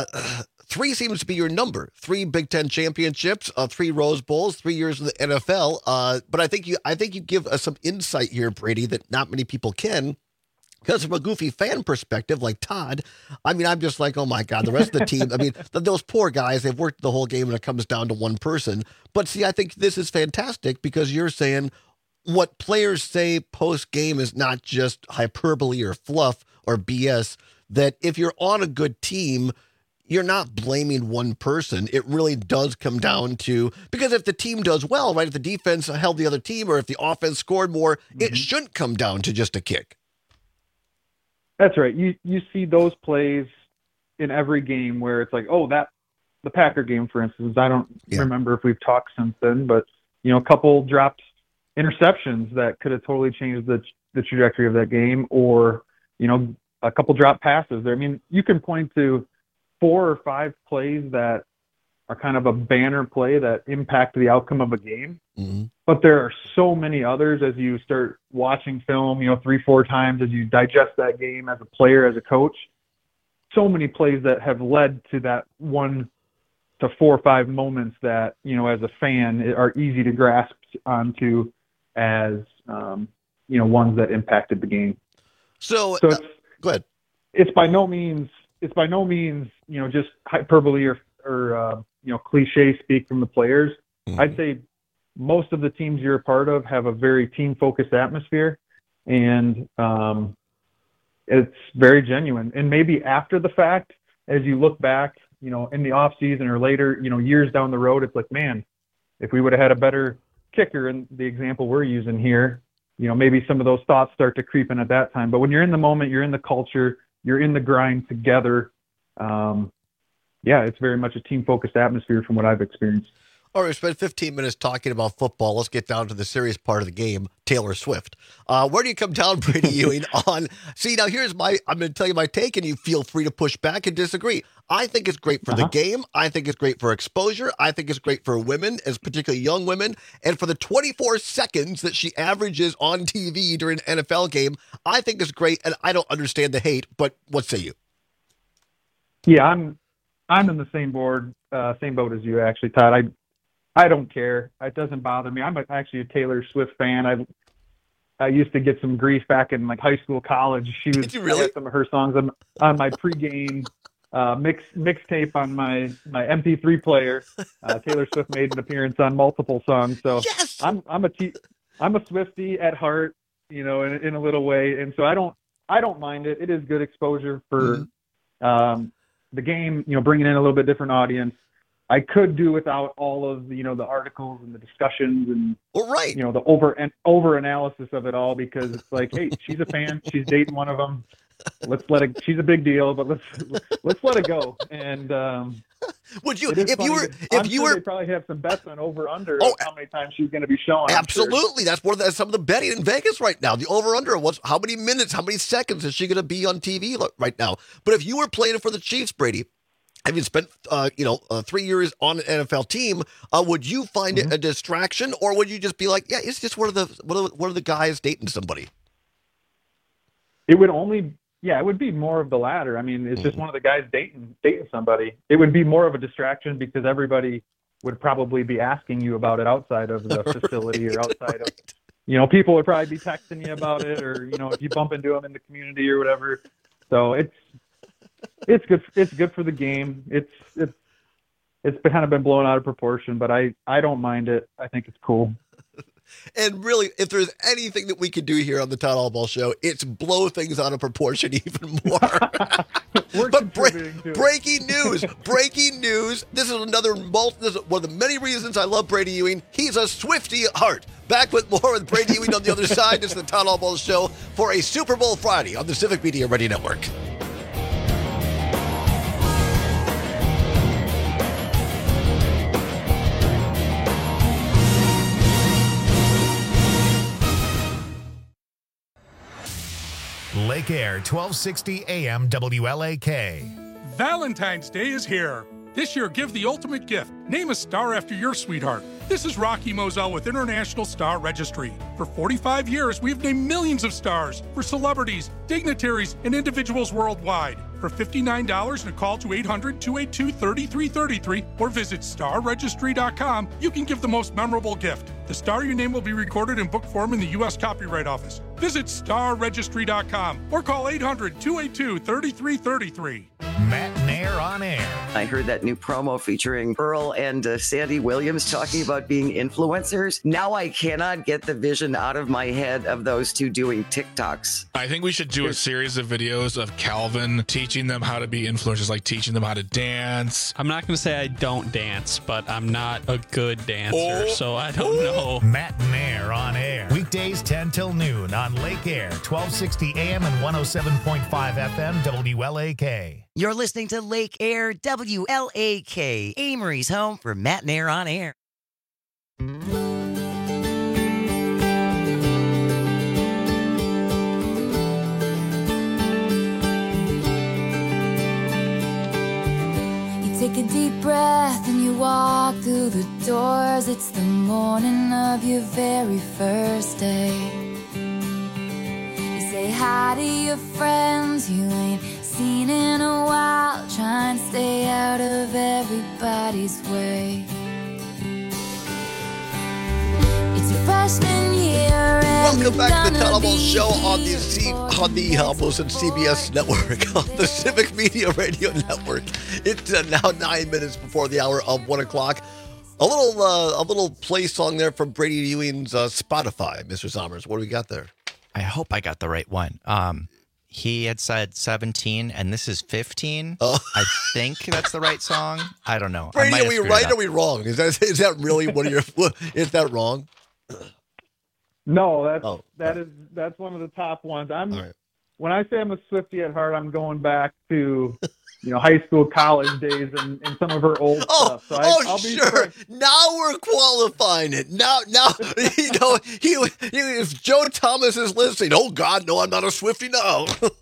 3 seems to be your number. 3 Big Ten championships, 3 Rose Bowls, 3 years in the NFL. But I think you give us some insight here, Brady, that not many people can. Because from a goofy fan perspective, like Todd, I mean, I'm just like, oh my God, the rest of the team. I mean, those poor guys, they've worked the whole game and it comes down to one person. But see, I think this is fantastic because you're saying what players say post game is not just hyperbole or fluff or BS, that if you're on a good team, you're not blaming one person. It really does come down to, because if the team does well, right, if the defense held the other team or if the offense scored more, it shouldn't come down to just a kick. That's right. You see those plays in every game where it's like, the Packer game, for instance, I don't remember if we've talked since then, but, a couple dropped interceptions that could have totally changed the trajectory of that game, or, a couple drop passes there. I mean, you can point to 4 or 5 plays that are kind of a banner play that impact the outcome of a game. Mm-hmm. But there are so many others as you start watching film, 3-4 times, as you digest that game as a player, as a coach. So many plays that have led to that 1 to 4 or 5 moments that, as a fan are easy to grasp onto as, ones that impacted the game. So it's, go ahead. It's by no means, just hyperbole or cliche speak from the players. Mm-hmm. I'd say most of the teams you're a part of have a very team-focused atmosphere, and it's very genuine. And maybe after the fact, as you look back, in the off season or later, years down the road, it's like, man, if we would have had a better kicker in the example we're using here, maybe some of those thoughts start to creep in at that time. But when you're in the moment, you're in the culture, you're in the grind together. It's very much a team-focused atmosphere from what I've experienced. All right, we spent 15 minutes talking about football. Let's get down to the serious part of the game, Taylor Swift. Where do you come down, Brady Ewing, on... See, now I'm going to tell you my take, and you feel free to push back and disagree. I think it's great for the game. I think it's great for exposure. I think it's great for women, as particularly young women. And for the 24 seconds that she averages on TV during an NFL game, I think it's great, and I don't understand the hate, but what say you? Yeah, I'm in the same boat as you, actually, Todd. I don't care. It doesn't bother me. I'm actually a Taylor Swift fan. I used to get some grief back in high school, college. Did you really? I had some of her songs on my pregame mixtape on my MP3 player. Taylor Swift made an appearance on multiple songs. So yes! I'm a Swiftie at heart, in a little way, and so I don't mind it. It is good exposure for the game. Bringing in a little bit different audience. I could do without all of the articles and the discussions and the over analysis of it all, because it's like, hey, she's a fan, she's dating one of them. She's a big deal, but let's let it go. And would you, they probably have some bets on over under how many times she's going to be showing. Absolutely, that's some of the betting in Vegas right now. The over under, how many minutes, how many seconds is she going to be on TV right now? But if you were playing for the Chiefs, Brady, having spent 3 years on an NFL team, would you find it a distraction, or would you just be like, yeah, it's just one of the guys dating somebody? It would be more of the latter. I mean, it's just one of the guys dating somebody. It would be more of a distraction because everybody would probably be asking you about it outside of the facility or outside of, people would probably be texting you about it, or, if you bump into them in the community or whatever. So it's good. It's good for the game. It's kind of been blown out of proportion, but I don't mind it. I think it's cool. And really, if there's anything that we could do here on the Todd Allball Show, it's blow things out of proportion even more. But breaking news. This is this is one of the many reasons I love Brady Ewing. He's a Swiftie at heart. Back with more with Brady Ewing on the other side. This is the Todd Allball Show for a Super Bowl Friday on the Civic Media Ready Network. Lake Air, 1260 AM WLAK. Valentine's Day is here. This year, give the ultimate gift. Name a star after your sweetheart. This is Rocky Moselle with International Star Registry. For 45 years, we've named millions of stars for celebrities, dignitaries, and individuals worldwide. For $59 and a call to 800-282-3333 or visit starregistry.com, you can give the most memorable gift. The star you name will be recorded in book form in the U.S. Copyright Office. Visit starregistry.com or call 800-282-3333. Matt Nair on air. I heard that new promo featuring Earl and Sandy Williams talking about being influencers. Now I cannot get the vision out of my head of those two doing TikToks. I think we should do a series of videos of Calvin teaching them how to be influencers, like teaching them how to dance. I'm not going to say I don't dance, but I'm not a good dancer, so I don't know. Matt Nair on air. Weekdays 10 till noon on Lake Air, 1260 AM and 107.5 FM WLAK. You're listening to Lake Air WLAK, Amory's home for Matt Nair on air. Take a deep breath and you walk through the doors. It's the morning of your very first day. You say hi to your friends you ain't seen in a while. Try and stay out of everybody's way. It's your freshman year. Welcome back to the Tunnable Show on the almost CBS network, on the Civic Media Radio Network. It's now 9 minutes before the hour of 1 o'clock. A little play song there from Brady Ewing's Spotify. Mr. Sommers, what do we got there? I hope I got the right one. He had said 17, and this is 15. Oh. I think that's the right song. I don't know. Brady, are we right or are we wrong? Is that really one of your? Is that wrong? No, that's one of the top ones. When I say I'm a Swiftie at heart, I'm going back to high school, college days, and some of her old stuff. So I'll be sure. Now we're qualifying it. Now, if Joe Thomas is listening, oh God, no, I'm not a Swiftie. No.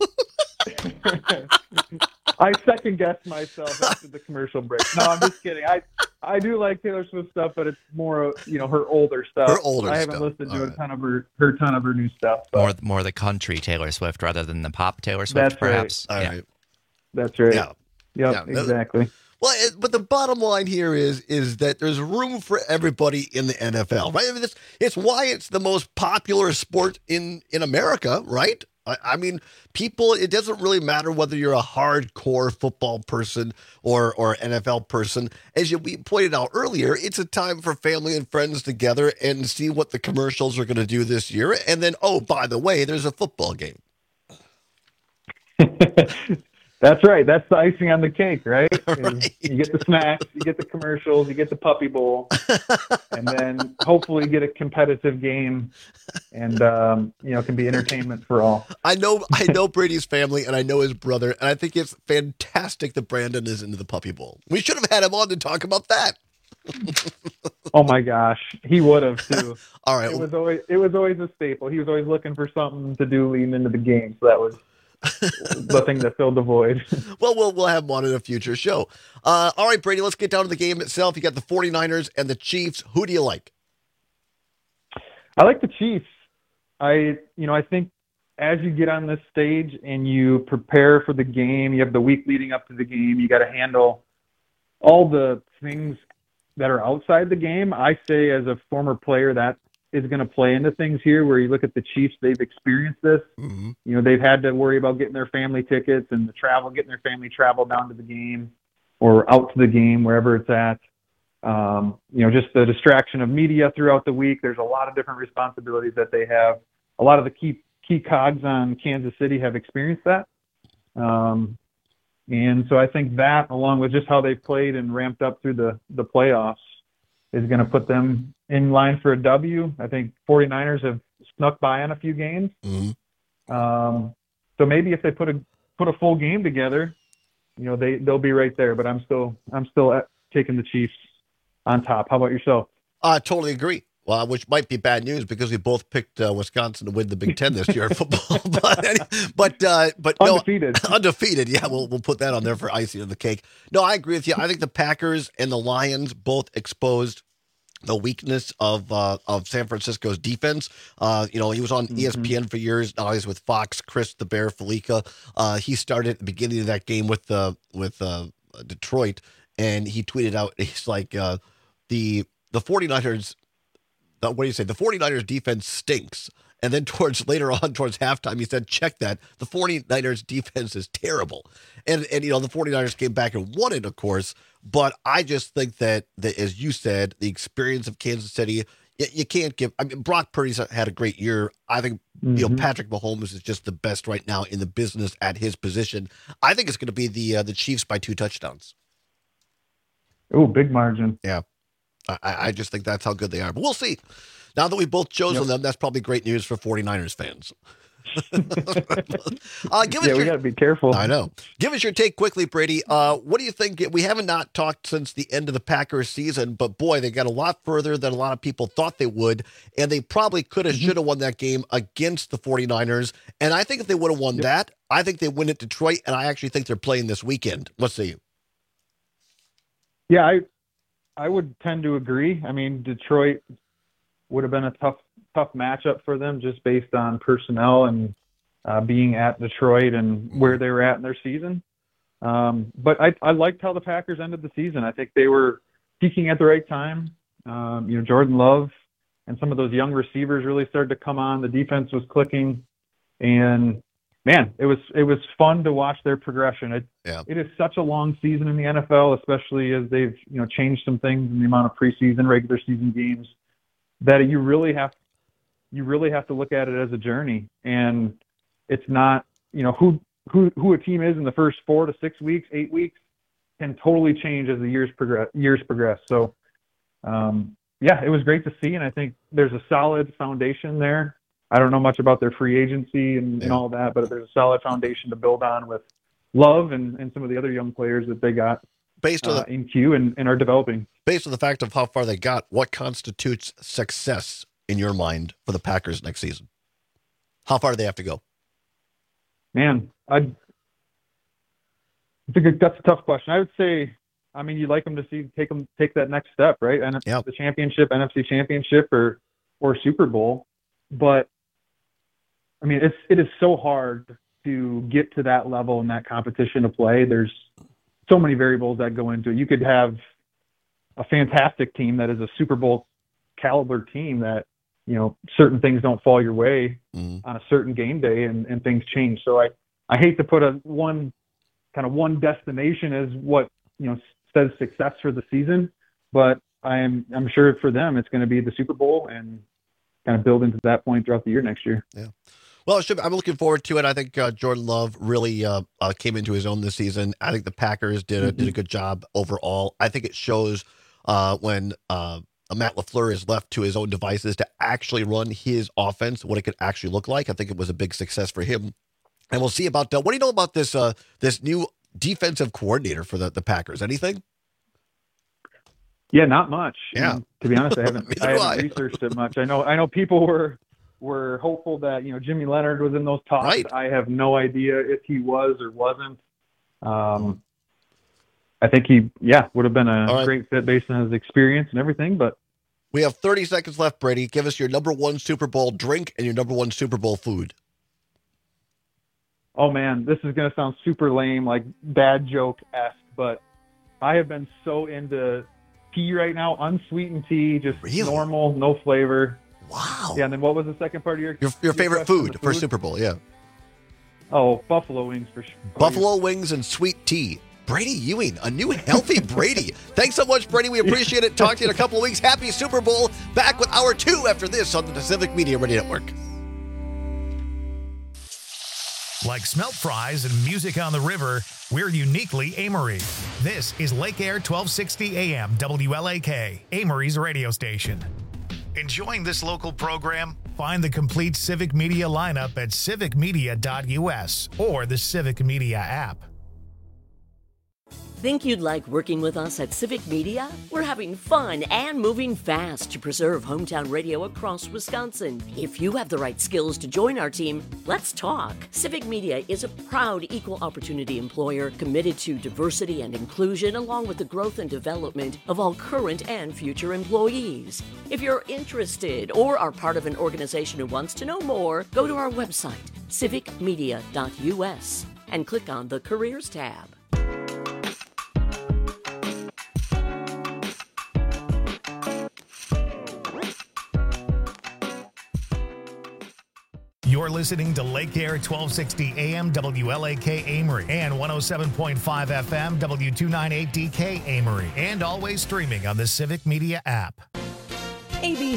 I second guessed myself after the commercial break. No, I'm just kidding. I do like Taylor Swift stuff, but it's more her older stuff. I haven't listened to a ton of her new stuff. But. More the country Taylor Swift rather than the pop Taylor Swift, That's perhaps. Right. Yeah. All right. That's right. Yeah. Yep, exactly. Well, but the bottom line here is that there's room for everybody in the NFL, right? I mean, it's why it's the most popular sport in America, right? I mean, people, it doesn't really matter whether you're a hardcore football person or NFL person. As we pointed out earlier, it's a time for family and friends together and see what the commercials are going to do this year. And then, oh, by the way, there's a football game. That's right. That's the icing on the cake, right? You get the snacks, you get the commercials, you get the Puppy Bowl, and then hopefully get a competitive game, and can be entertainment for all. I know Brady's family, and I know his brother, and I think it's fantastic that Brandon is into the Puppy Bowl. We should have had him on to talk about that. Oh my gosh, he would have too. All right, it was always a staple. He was always looking for something to do leading into the game, so that was the thing that filled the void. Well, we'll have him on in a future show. All right, Brady, let's get down to the game itself. You got the 49ers and the Chiefs. Who do you like? I like the Chiefs. I think as you get on this stage and you prepare for the game, you have the week leading up to the game, you got to handle all the things that are outside the game. I say as a former player that is going to play into things here where you look at the Chiefs, they've experienced this. Mm-hmm. They've had to worry about getting their family tickets and getting their family travel down to the game or out to the game, wherever it's at. Just the distraction of media throughout the week. There's a lot of different responsibilities that they have. A lot of the key cogs on Kansas City have experienced that. And so I think that, along with just how they've played and ramped up through the playoffs, is going to put them in line for a W. I think 49ers have snuck by on a few games. Mm-hmm. So maybe if they put a full game together, they'll be right there. But I'm still taking the Chiefs on top. How about yourself? I totally agree. Well, which might be bad news because we both picked Wisconsin to win the Big Ten this year in football. but undefeated. No, undefeated. Yeah, we'll put that on there for icing on the cake. No, I agree with you. I think the Packers and the Lions both exposed the weakness of San Francisco's defense. He was on ESPN for years. Now he's with Fox. Chris the Bear Felica. He started at the beginning of that game with Detroit, and he tweeted out, he's like, the 49ers. What do you say? The 49ers defense stinks. And then later on towards halftime, he said, check that. The 49ers defense is terrible. And the 49ers came back and won it, of course. But I just think that as you said, the experience of Kansas City, you can't give. I mean, Brock Purdy's had a great year. I think Patrick Mahomes is just the best right now in the business at his position. I think it's going to be the Chiefs by 2 touchdowns. Oh, big margin. Yeah. I just think that's how good they are. But we'll see. Now that we've both chosen them, that's probably great news for 49ers fans. We got to be careful. I know. Give us your take quickly, Brady. What do you think? We haven't not talked since the end of the Packers season, but boy, they got a lot further than a lot of people thought they would, and they probably could have, should have won that game against the 49ers. And I think if they would have won that, I think they win at Detroit, and I actually think they're playing this weekend. Let's see. Yeah, I would tend to agree. I mean, Detroit would have been a tough matchup for them just based on personnel and being at Detroit and where they were at in their season. But I liked how the Packers ended the season. I think they were peaking at the right time. Jordan Love and some of those young receivers really started to come on. The defense was clicking, and man, it was fun to watch their progression. It is such a long season in the NFL, especially as they've changed some things in the amount of preseason, regular season games, that you really have to look at it as a journey. And it's not who a team is in the first 4 to 6 weeks, 8 weeks can totally change as the years progress. So it was great to see, and I think there's a solid foundation there. I don't know much about their free agency and all that, but there's a solid foundation to build on with Love and some of the other young players that they got based on in queue and are developing. Based on the fact of how far they got, what constitutes success in your mind for the Packers next season? How far do they have to go? Man, I think that's a tough question. I would say, you'd like them to take that next step, right? And the championship, NFC championship or Super Bowl. But it is so hard to get to that level in that competition to play. There's so many variables that go into it. You could have a fantastic team that is a Super Bowl caliber team that, certain things don't fall your way on a certain game day and things change. So I hate to put one destination as what, says success for the season, but I'm sure for them, it's going to be the Super Bowl and kind of build into that point throughout the year next year. Yeah. Well, I'm looking forward to it. I think Jordan Love really came into his own this season. I think the Packers did a good job overall. I think it shows when Matt LaFleur is left to his own devices to actually run his offense, what it could actually look like. I think it was a big success for him. And we'll see about what do you know about this new defensive coordinator for the Packers? Anything? Yeah, not much. Yeah. To be honest, I haven't researched it much. I know people were hopeful that Jimmy Leonard was in those talks. Right. I have no idea if he was or wasn't. I think he would have been a great fit based on his experience and everything. But we have 30 seconds left, Brady. Give us your number one Super Bowl drink and your number one Super Bowl food. Oh man, this is gonna sound super lame, like dad joke-esque, but I have been so into tea right now, unsweetened tea, just normal, no flavor. Wow. Yeah, and then what was the second part of your favorite food for Super Bowl? Yeah. Oh, buffalo wings for sure. Buffalo wings and sweet tea. Brady Ewing, a new healthy Brady. Thanks so much, Brady. We appreciate it. Talk to you in a couple of weeks. Happy Super Bowl. Back with Hour 2 after this on the Civic Media Radio Network. Like smelt fries and music on the river, we're uniquely Amory. This is Lake Air 1260 AM WLAK, Amory's radio station. Enjoying this local program? Find the complete Civic Media lineup at civicmedia.us or the Civic Media app. Think you'd like working with us at Civic Media? We're having fun and moving fast to preserve hometown radio across Wisconsin. If you have the right skills to join our team, let's talk. Civic Media is a proud equal opportunity employer committed to diversity and inclusion, along with the growth and development of all current and future employees. If you're interested or are part of an organization who wants to know more, go to our website, civicmedia.us, and click on the Careers tab. You're listening to Lake Air 1260 AM WLAK Amory and 107.5 FM W298DK Amory, and always streaming on the Civic Media app. ABC